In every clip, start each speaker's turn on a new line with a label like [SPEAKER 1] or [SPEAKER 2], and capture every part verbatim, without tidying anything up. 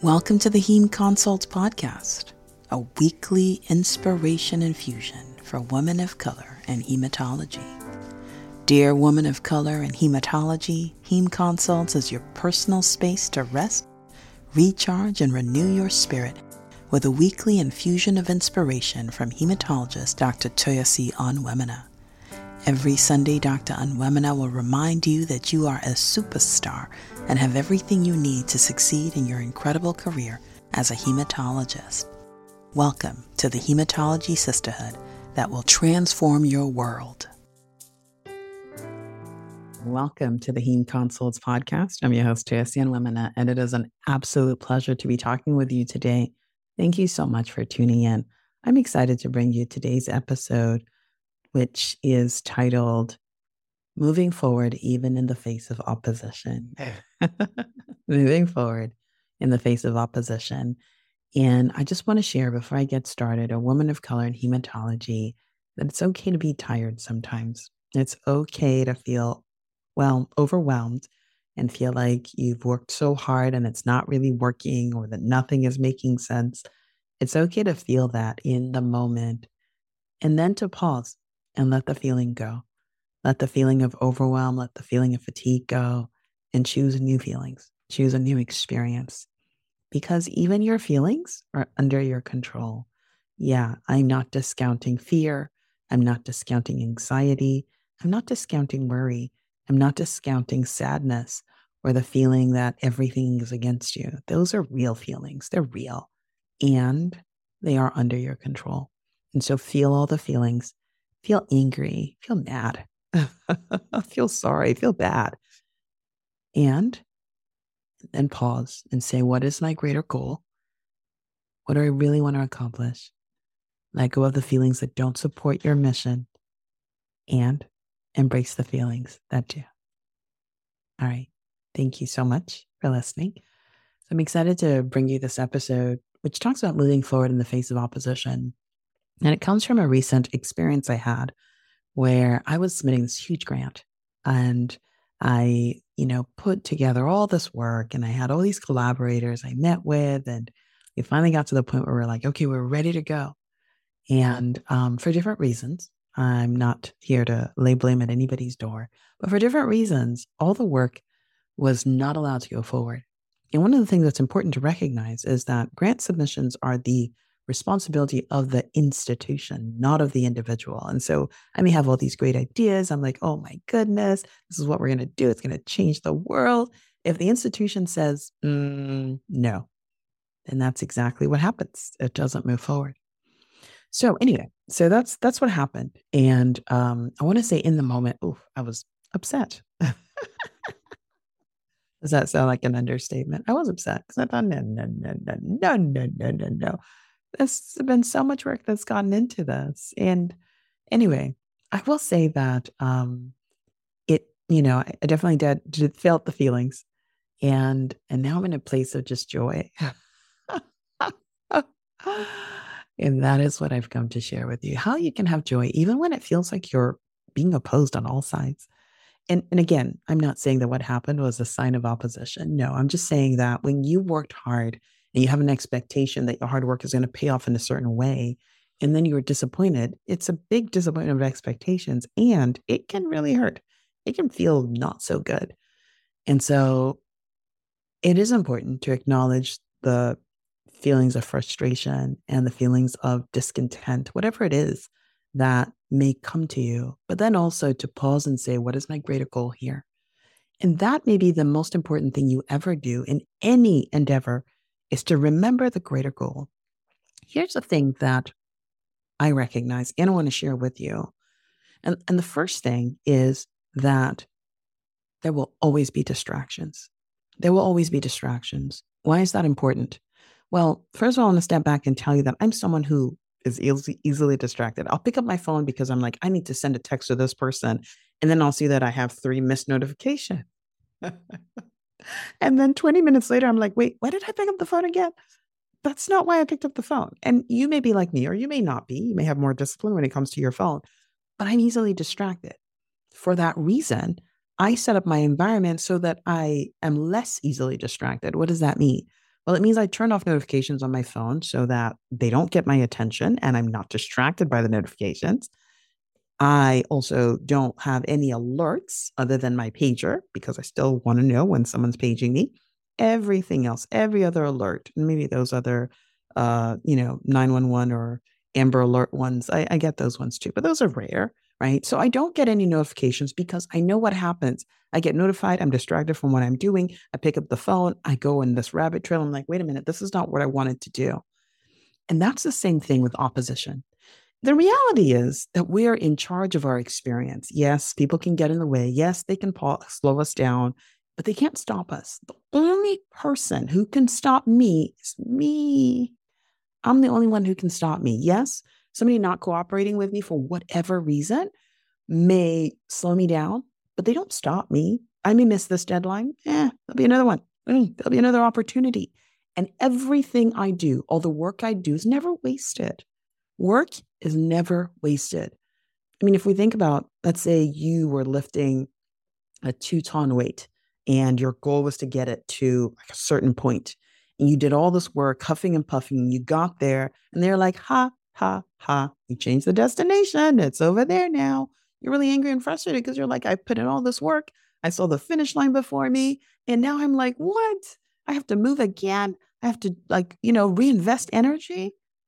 [SPEAKER 1] Welcome to the Heme Consults Podcast, a weekly inspiration infusion for women of color and hematology. Dear woman of color and hematology, Heme Consults is your personal space to rest, recharge, and renew your spirit with a weekly infusion of inspiration from hematologist Doctor Toyosi Onwuemene. Every Sunday, Doctor Onwuemene will remind you that you are a superstar and have everything you need to succeed in your incredible career as a hematologist. Welcome to the Hematology Sisterhood that will transform your world. Welcome to the Heme Consults Podcast. I'm your host, Toyosi Onwuemene, and it is an absolute pleasure to be talking with you today. Thank you so much for tuning in. I'm excited to bring you today's episode, which is titled Moving Forward Even in the Face of Opposition. Moving forward in the face of opposition. And I just want to share before I get started, a woman of color in hematology, that it's okay to be tired sometimes. It's okay to feel, well, overwhelmed and feel like you've worked so hard and it's not really working or that nothing is making sense. It's okay to feel that in the moment and then to pause and let the feeling go. Let the feeling of overwhelm, let the feeling of fatigue go, and choose new feelings, choose a new experience. Because even your feelings are under your control. Yeah, I'm not discounting fear. I'm not discounting anxiety. I'm not discounting worry. I'm not discounting sadness or the feeling that everything is against you. Those are real feelings. They're real. And they are under your control. And so feel all the feelings. Feel angry, feel mad, feel sorry, feel bad. And then pause and say, what is my greater goal? What do I really want to accomplish? Let go of the feelings that don't support your mission and embrace the feelings that do. All right. Thank you so much for listening. So I'm excited to bring you this episode, which talks about moving forward in the face of opposition. And it comes from a recent experience I had where I was submitting this huge grant and I, you know, put together all this work and I had all these collaborators I met with, and we finally got to the point where we're like, okay, we're ready to go. And um, for different reasons, I'm not here to lay blame at anybody's door, but for different reasons, all the work was not allowed to go forward. And one of the things that's important to recognize is that grant submissions are the responsibility of the institution, not of the individual. And so I may have all these great ideas. I'm like, oh my goodness, this is what we're going to do. It's going to change the world. If the institution says, mm, no, then that's exactly what happens. It doesn't move forward. So anyway, so that's that's what happened. And um, I want to say in the moment, oh, I was upset. Does that sound like an understatement? I was upset because I thought, no, no, no, no, no, no, no, no, no. There's been so much work that's gotten into this. And anyway, I will say that um, it, you know, I I definitely did, did felt the feelings. And and now I'm in a place of just joy. And that is what I've come to share with you. How you can have joy even when it feels like you're being opposed on all sides. And, and again, I'm not saying that what happened was a sign of opposition. No, I'm just saying that when you worked hard and you have an expectation that your hard work is going to pay off in a certain way, and then you were disappointed, it's a big disappointment of expectations, and it can really hurt. It can feel not so good. And so it is important to acknowledge the feelings of frustration and the feelings of discontent, whatever it is that may come to you, but then also to pause and say, what is my greater goal here? And that may be the most important thing you ever do in any endeavor, is to remember the greater goal. Here's the thing that I recognize and I want to share with you. And, and the first thing is that there will always be distractions. There will always be distractions. Why is that important? Well, first of all, I want to step back and tell you that I'm someone who is easily, easily distracted. I'll pick up my phone because I'm like, I need to send a text to this person. And then I'll see that I have three missed notifications. And then twenty minutes later, I'm like, wait, why did I pick up the phone again? That's not why I picked up the phone. And you may be like me, or you may not be. You may have more discipline when it comes to your phone, but I'm easily distracted. For that reason, I set up my environment so that I am less easily distracted. What does that mean? Well, it means I turn off notifications on my phone so that they don't get my attention and I'm not distracted by the notifications. I also don't have any alerts other than my pager because I still want to know when someone's paging me. Everything else, every other alert, and maybe those other, uh, you know, nine one one or Amber Alert ones, I, I get those ones too, but those are rare, right? So I don't get any notifications because I know what happens. I get notified, I'm distracted from what I'm doing. I pick up the phone, I go in this rabbit trail. I'm like, wait a minute, this is not what I wanted to do. And that's the same thing with opposition. The reality is that we're in charge of our experience. Yes, people can get in the way. Yes, they can pause, slow us down, but they can't stop us. The only person who can stop me is me. I'm the only one who can stop me. Yes, somebody not cooperating with me for whatever reason may slow me down, but they don't stop me. I may miss this deadline. Eh, there'll be another one. Mm, there'll be another opportunity. And everything I do, all the work I do is never wasted. Work is never wasted. I mean, if we think about, let's say you were lifting a two ton weight and your goal was to get it to like a certain point, and you did all this work, huffing and puffing, and you got there, and they're like, ha, ha, ha, you changed the destination. It's over there now. You're really angry and frustrated because you're like, I put in all this work. I saw the finish line before me. And now I'm like, what? I have to move again. I have to, like, you know, reinvest energy.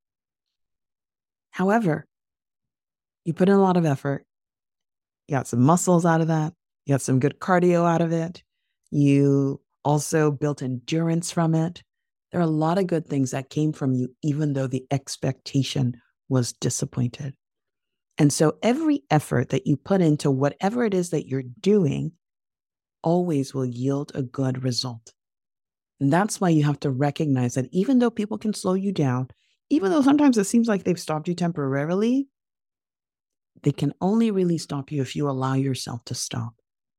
[SPEAKER 1] However, you put in a lot of effort. You got some muscles out of that. You got some good cardio out of it. You also built endurance from it. There are a lot of good things that came from you, even though the expectation was disappointed. And so every effort that you put into whatever it is that you're doing always will yield a good result. And that's why you have to recognize that even though people can slow you down, even though sometimes it seems like they've stopped you temporarily, they can only really stop you if you allow yourself to stop.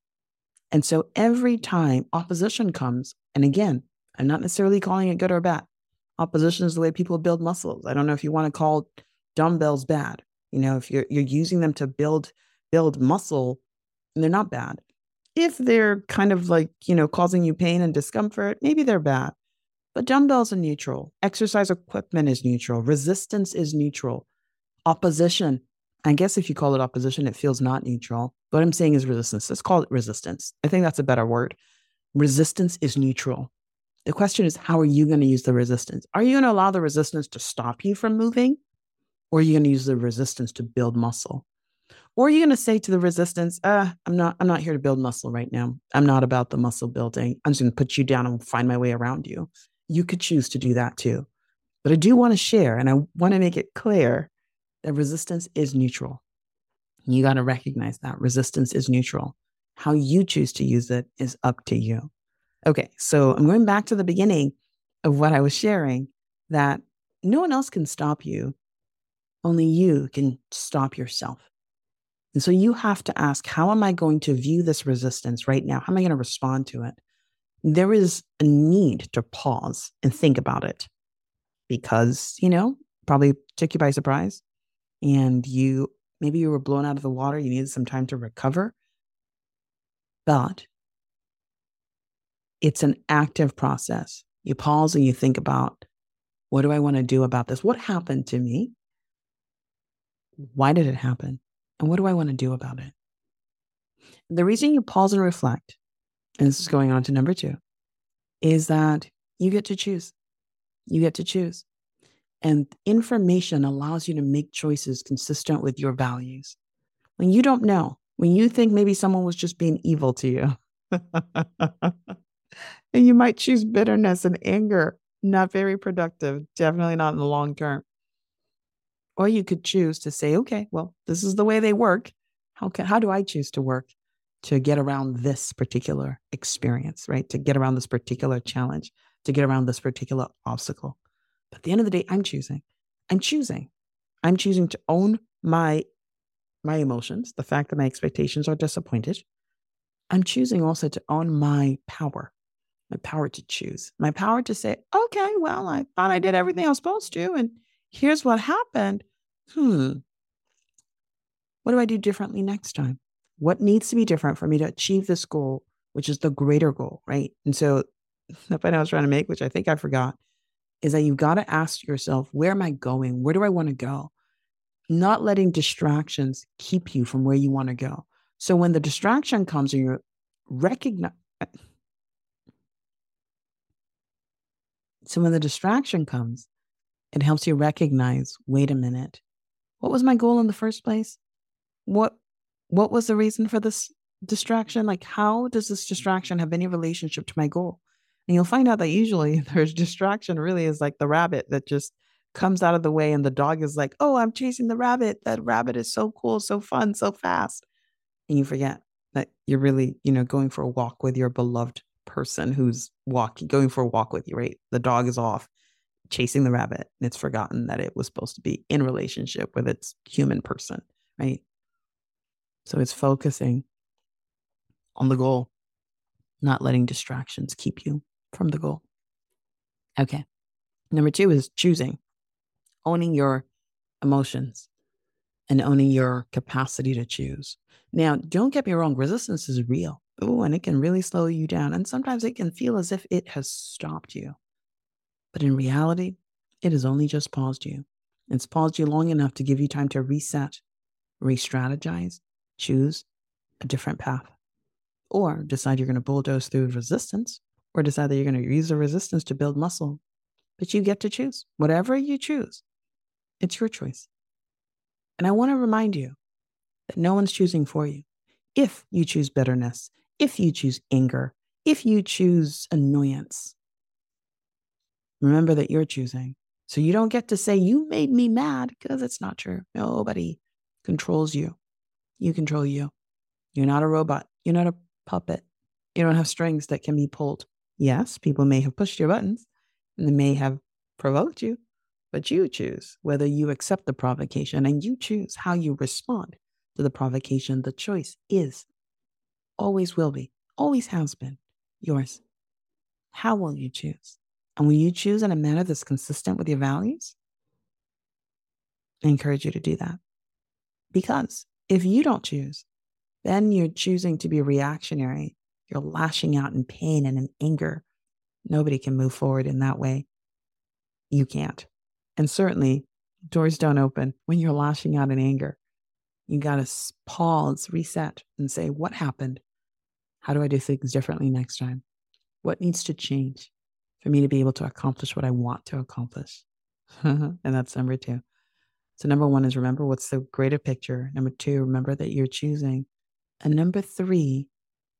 [SPEAKER 1] And so every time opposition comes, and again, I'm not necessarily calling it good or bad. Opposition is the way people build muscles. I don't know if you want to call dumbbells bad. You know, if you're you're using them to build build muscle, and they're not bad. If they're kind of like, you know, causing you pain and discomfort, maybe they're bad. But dumbbells are neutral. Exercise equipment is neutral. Resistance is neutral. Opposition, I guess if you call it opposition, it feels not neutral. What I'm saying is resistance. Let's call it resistance. I think that's a better word. Resistance is neutral. The question is, how are you going to use the resistance? Are you going to allow the resistance to stop you from moving? Or are you going to use the resistance to build muscle? Or are you going to say to the resistance, uh, I'm not, I'm not here to build muscle right now. I'm not about the muscle building. I'm just going to put you down and find my way around you. You could choose to do that too. But I do want to share, and I want to make it clear that resistance is neutral. You got to recognize that resistance is neutral. How you choose to use it is up to you. Okay, so I'm going back to the beginning of what I was sharing, that no one else can stop you. Only you can stop yourself. And so you have to ask, how am I going to view this resistance right now? How am I going to respond to it? There is a need to pause and think about it because, you know, probably took you by surprise and you, maybe you were blown out of the water. You needed some time to recover. But it's an active process. You pause and you think about, what do I want to do about this? What happened to me? Why did it happen? And what do I want to do about it? The reason you pause and reflect, and this is going on to number two, is that you get to choose. You get to choose. And information allows you to make choices consistent with your values. When you don't know, when you think maybe someone was just being evil to you, and you might choose bitterness and anger, not very productive, definitely not in the long term. Or you could choose to say, okay, well, this is the way they work. How can, how do I choose to work to get around this particular experience, right? To get around this particular challenge, to get around this particular obstacle. But at the end of the day, I'm choosing. I'm choosing. I'm choosing to own my, my emotions, the fact that my expectations are disappointed. I'm choosing also to own my power, my power to choose, my power to say, okay, well, I thought I did everything I was supposed to, and here's what happened. Hmm. What do I do differently next time? What needs to be different for me to achieve this goal, which is the greater goal, right? And so the point I was trying to make, which I think I forgot, is that you've got to ask yourself, where am I going? Where do I want to go? Not letting distractions keep you from where you want to go. So when the distraction comes and you recognize, so when the distraction comes, it helps you recognize, wait a minute, what was my goal in the first place? What what was the reason for this distraction? Like, how does this distraction have any relationship to my goal? And you'll find out that usually there's distraction really is like the rabbit that just comes out of the way and the dog is like, oh, I'm chasing the rabbit. That rabbit is so cool, so fun, so fast. And you forget that you're really, you know, going for a walk with your beloved person who's walking, going for a walk with you, right? The dog is off chasing the rabbit and it's forgotten that it was supposed to be in relationship with its human person, right? So it's focusing on the goal, not letting distractions keep you from the goal. Okay. Number two is choosing, owning your emotions and owning your capacity to choose. Now, don't get me wrong, resistance is real. Oh, and it can really slow you down. And sometimes it can feel as if it has stopped you. But in reality, it has only just paused you. It's paused you long enough to give you time to reset, re-strategize, choose a different path, or decide you're going to bulldoze through resistance, or decide that you're going to use the resistance to build muscle. But you get to choose. Whatever you choose, it's your choice. And I want to remind you that no one's choosing for you. If you choose bitterness, if you choose anger, if you choose annoyance, remember that you're choosing. So you don't get to say, you made me mad, because it's not true. Nobody controls you. You control you. You're not a robot. You're not a puppet. You don't have strings that can be pulled. Yes, people may have pushed your buttons and they may have provoked you, but you choose whether you accept the provocation and you choose how you respond to the provocation. The choice is, always will be, always has been yours. How will you choose? And will you choose in a manner that's consistent with your values? I encourage you to do that. Because if you don't choose, then you're choosing to be reactionary. You're lashing out in pain and in anger. Nobody can move forward in that way. You can't. And certainly, doors don't open when you're lashing out in anger. You got to pause, reset, and say, what happened? How do I do things differently next time? What needs to change for me to be able to accomplish what I want to accomplish? And that's number two. So number one is remember what's the greater picture. Number two, remember that you're choosing. And number three,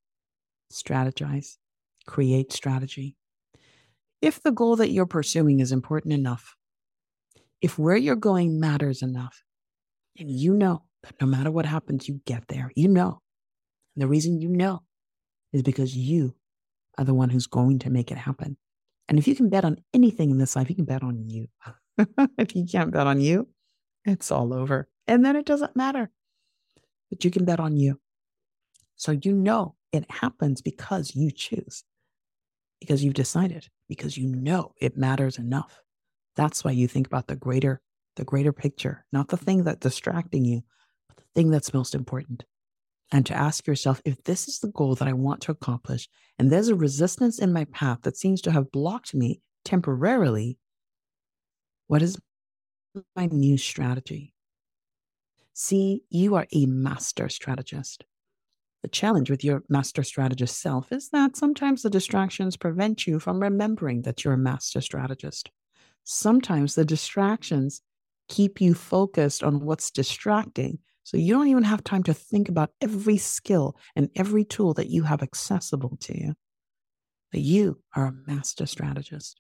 [SPEAKER 1] strategize, create strategy. If the goal that you're pursuing is important enough, if where you're going matters enough, and you know that no matter what happens, you get there, you know. And the reason you know is because you are the one who's going to make it happen. And if you can bet on anything in this life, you can bet on you. If you can't bet on you, it's all over. And then it doesn't matter. But you can bet on you. So you know it happens because you choose, because you've decided, because you know it matters enough. That's why you think about the greater, the greater picture, not the thing that's distracting you, but the thing that's most important. And to ask yourself, if this is the goal that I want to accomplish, and there's a resistance in my path that seems to have blocked me temporarily, what is my new strategy? See, you are a master strategist. The challenge with your master strategist self is that sometimes the distractions prevent you from remembering that you're a master strategist. Sometimes the distractions keep you focused on what's distracting, so you don't even have time to think about every skill and every tool that you have accessible to you. But you are a master strategist.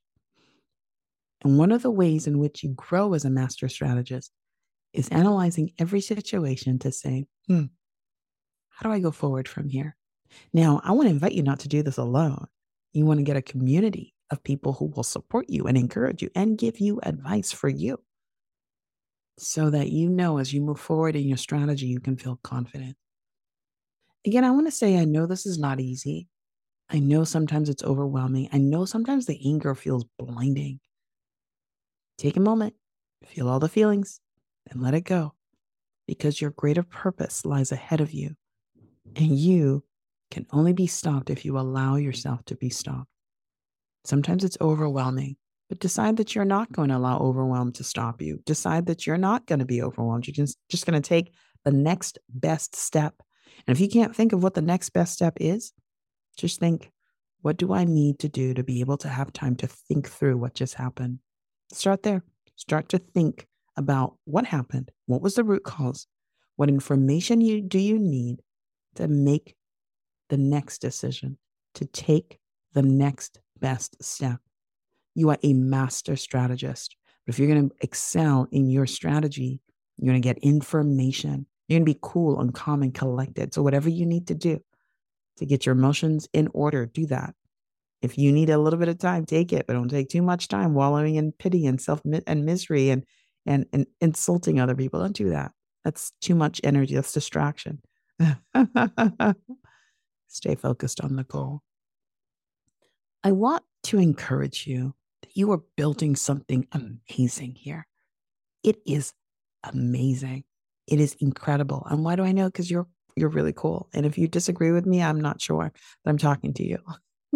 [SPEAKER 1] And one of the ways in which you grow as a master strategist is analyzing every situation to say, hmm, how do I go forward from here? Now, I want to invite you not to do this alone. You want to get a community of people who will support you and encourage you and give you advice for you so that you know as you move forward in your strategy, you can feel confident. Again, I want to say, I know this is not easy. I know sometimes it's overwhelming. I know sometimes the anger feels blinding. Take a moment, feel all the feelings, and let it go, because your greater purpose lies ahead of you. And you can only be stopped if you allow yourself to be stopped. Sometimes it's overwhelming, but decide that you're not going to allow overwhelm to stop you. Decide that you're not going to be overwhelmed. You're just, just going to take the next best step. And if you can't think of what the next best step is, just think, what do I need to do to be able to have time to think through what just happened? Start there. Start to think about what happened. What was the root cause? What information you, do you need to make the next decision, to take the next best step? You are a master strategist. But if you're going to excel in your strategy, you're going to get information. You're going to be cool and calm and collected. So whatever you need to do to get your emotions in order, do that. If you need a little bit of time, take it, but don't take too much time wallowing in pity and self and misery and, and, and insulting other people. Don't do that. That's too much energy. That's distraction. Stay focused on the goal. I want to encourage you that you are building something amazing here. It is amazing. It is incredible. And why do I know? Because you're you're really cool. And if you disagree with me, I'm not sure that I'm talking to you.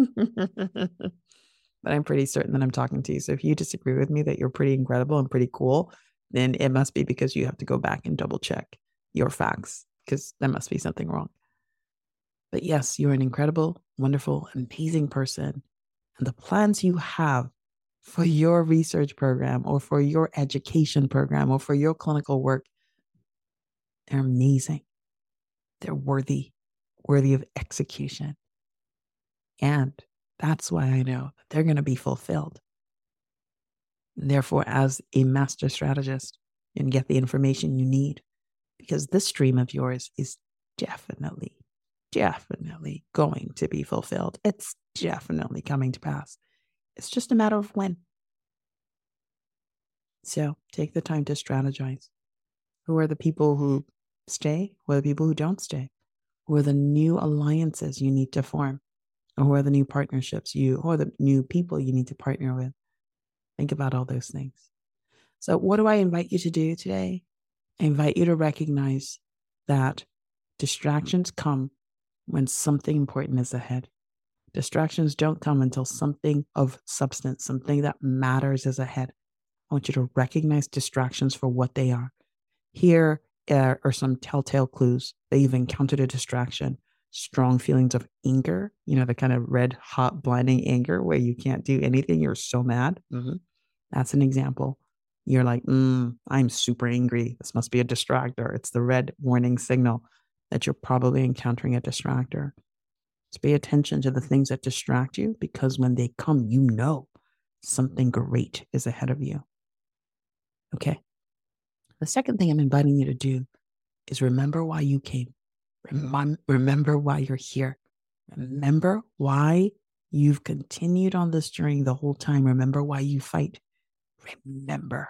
[SPEAKER 1] But I'm pretty certain that I'm talking to you. So if you disagree with me that you're pretty incredible and pretty cool, then it must be because you have to go back and double check your facts, because there must be something wrong. But yes, you're an incredible, wonderful, amazing person. And the plans you have for your research program or for your education program or for your clinical work, they're amazing. They're worthy, worthy of execution. And that's why I know that they're going to be fulfilled. Therefore, as a master strategist, you can get the information you need, because this dream of yours is definitely, definitely going to be fulfilled. It's definitely coming to pass. It's just a matter of when. So take the time to strategize. Who are the people who stay? Who are the people who don't stay? Who are the new alliances you need to form? Or who are the new partnerships you, or the new people you need to partner with? Think about all those things. So what do I invite you to do today? I invite you to recognize that distractions come when something important is ahead. Distractions don't come until something of substance, something that matters is ahead. I want you to recognize distractions for what they are. Here are some telltale clues that you've encountered a distraction. Strong feelings of anger, you know, the kind of red, hot, blinding anger where you can't do anything. You're so mad. Mm-hmm. That's an example. You're like, mm, I'm super angry. This must be a distractor. It's the red warning signal that you're probably encountering a distractor. So pay attention to the things that distract you, because when they come, you know something great is ahead of you. Okay. The second thing I'm inviting you to do is remember why you came. Rem- remember why you're here. Remember why you've continued on this journey the whole time. Remember why you fight. Remember.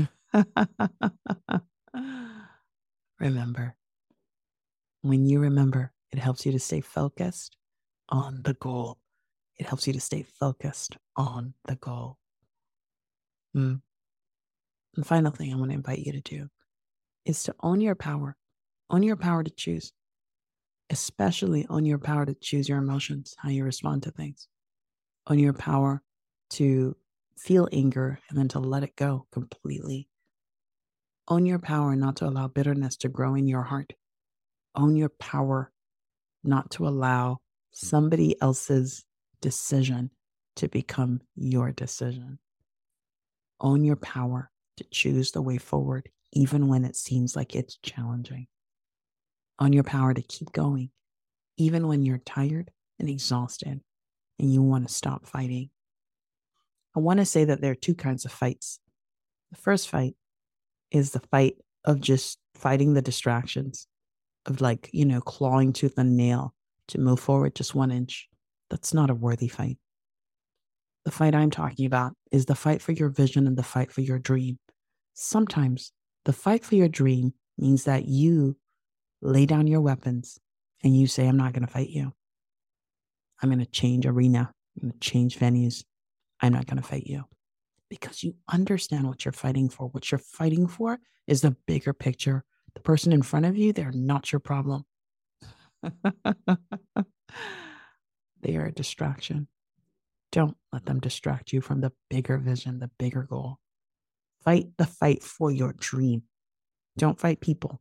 [SPEAKER 1] Remember. When you remember, it helps you to stay focused on the goal. It helps you to stay focused on the goal. Mm. And the final thing I want to invite you to do is to own your power. Own your power to choose. Especially own your power to choose your emotions, how you respond to things. Own your power to feel anger and then to let it go completely. Own your power not to allow bitterness to grow in your heart. Own your power not to allow somebody else's decision to become your decision. Own your power to choose the way forward, even when it seems like it's challenging. Own your power to keep going, even when you're tired and exhausted and you want to stop fighting. I want to say that there are two kinds of fights. The first fight is the fight of just fighting the distractions, of like, you know, clawing tooth and nail to move forward just one inch. That's not a worthy fight. The fight I'm talking about is the fight for your vision and the fight for your dream. Sometimes the fight for your dream means that you lay down your weapons and you say, I'm not going to fight you. I'm going to change arena. I'm going to change venues. I'm not going to fight you. Because you understand what you're fighting for. What you're fighting for is the bigger picture. The person in front of you, they're not your problem. They are a distraction. Don't let them distract you from the bigger vision, the bigger goal. Fight the fight for your dream. Don't fight people.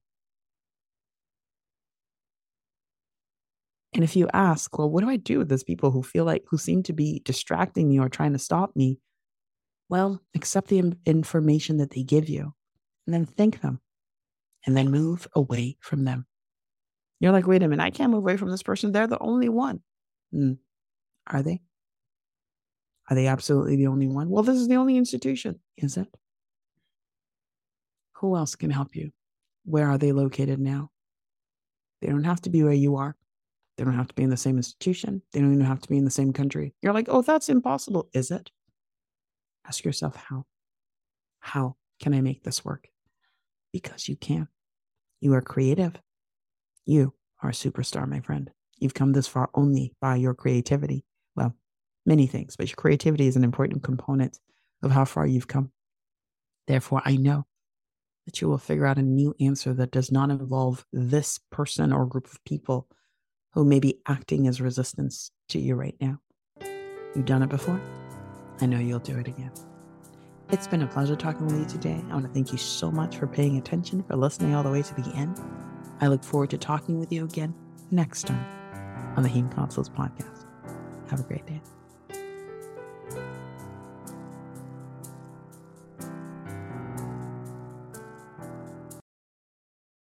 [SPEAKER 1] And if you ask, well, what do I do with those people who feel like, who seem to be distracting me or trying to stop me? Well, accept the in- information that they give you and then thank them and then move away from them. You're like, wait a minute, I can't move away from this person. They're the only one. Mm, are they? Are they absolutely the only one? Well, this is the only institution, is it? Who else can help you? Where are they located now? They don't have to be where you are. They don't have to be in the same institution. They don't even have to be in the same country. You're like, oh, that's impossible. Is it? Ask yourself how. How can I make this work? Because you can. You are creative. You are a superstar, my friend. You've come this far only by your creativity. Well, many things, but your creativity is an important component of how far you've come. Therefore, I know that you will figure out a new answer that does not involve this person or group of people who may be acting as resistance to you right now. You've done it before. I know you'll do it again. It's been a pleasure talking with you today. I want to thank you so much for paying attention, for listening all the way to the end. I look forward to talking with you again next time on the Heme Consults podcast. Have a great day.